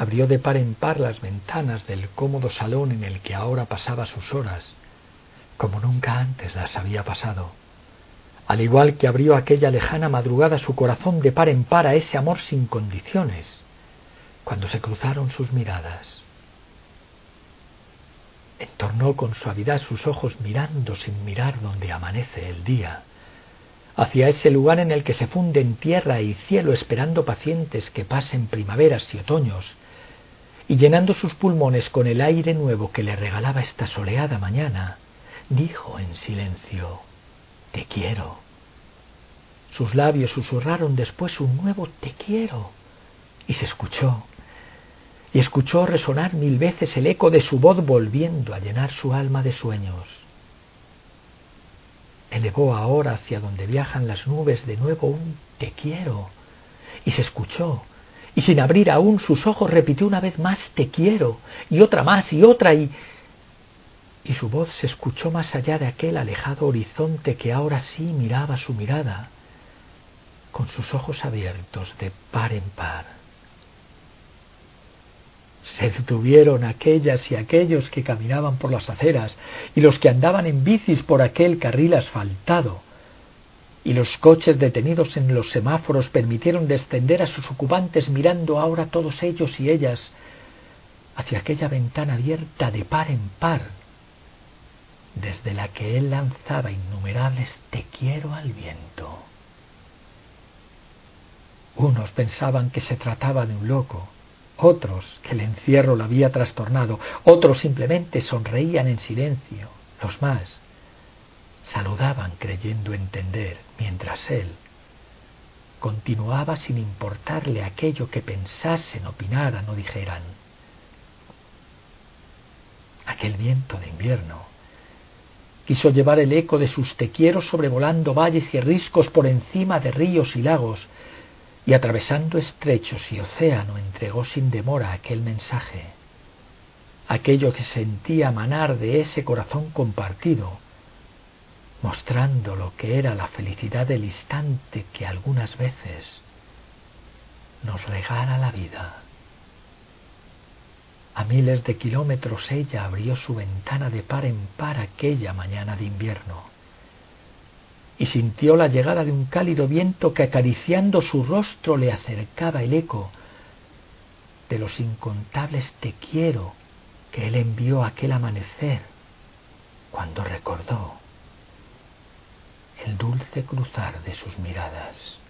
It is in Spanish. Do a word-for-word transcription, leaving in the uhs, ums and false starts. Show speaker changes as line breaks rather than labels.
abrió de par en par las ventanas del cómodo salón en el que ahora pasaba sus horas, como nunca antes las había pasado, al igual que abrió aquella lejana madrugada su corazón de par en par a ese amor sin condiciones, cuando se cruzaron sus miradas. Entornó con suavidad sus ojos mirando sin mirar donde amanece el día, hacia ese lugar en el que se funden tierra y cielo esperando pacientes que pasen primaveras y otoños, y llenando sus pulmones con el aire nuevo que le regalaba esta soleada mañana, dijo en silencio: «Te quiero». Sus labios susurraron después un nuevo «te quiero», y se escuchó, y escuchó resonar mil veces el eco de su voz volviendo a llenar su alma de sueños. Elevó ahora hacia donde viajan las nubes de nuevo un «te quiero», y se escuchó, y sin abrir aún sus ojos repitió una vez más «te quiero», y otra más, y otra, y... y su voz se escuchó más allá de aquel alejado horizonte que ahora sí miraba su mirada, con sus ojos abiertos de par en par. Se detuvieron aquellas y aquellos que caminaban por las aceras y los que andaban en bicis por aquel carril asfaltado, y los coches detenidos en los semáforos permitieron descender a sus ocupantes mirando ahora todos ellos y ellas hacia aquella ventana abierta de par en par, desde la que él lanzaba innumerables «te quiero» al viento. Unos pensaban que se trataba de un loco, otros que el encierro lo había trastornado, otros simplemente sonreían en silencio, los más saludaban creyendo entender, mientras él continuaba sin importarle aquello que pensasen, opinaran o dijeran. Aquel viento de invierno quiso llevar el eco de sus te quiero sobrevolando valles y riscos por encima de ríos y lagos, y atravesando estrechos y océano entregó sin demora aquel mensaje, aquello que sentía manar de ese corazón compartido, mostrando lo que era la felicidad del instante que algunas veces nos regala la vida. A miles de kilómetros ella abrió su ventana de par en par aquella mañana de invierno, y sintió la llegada de un cálido viento que acariciando su rostro le acercaba el eco de los incontables te quiero que él envió aquel amanecer, cuando recordó el dulce cruzar de sus miradas.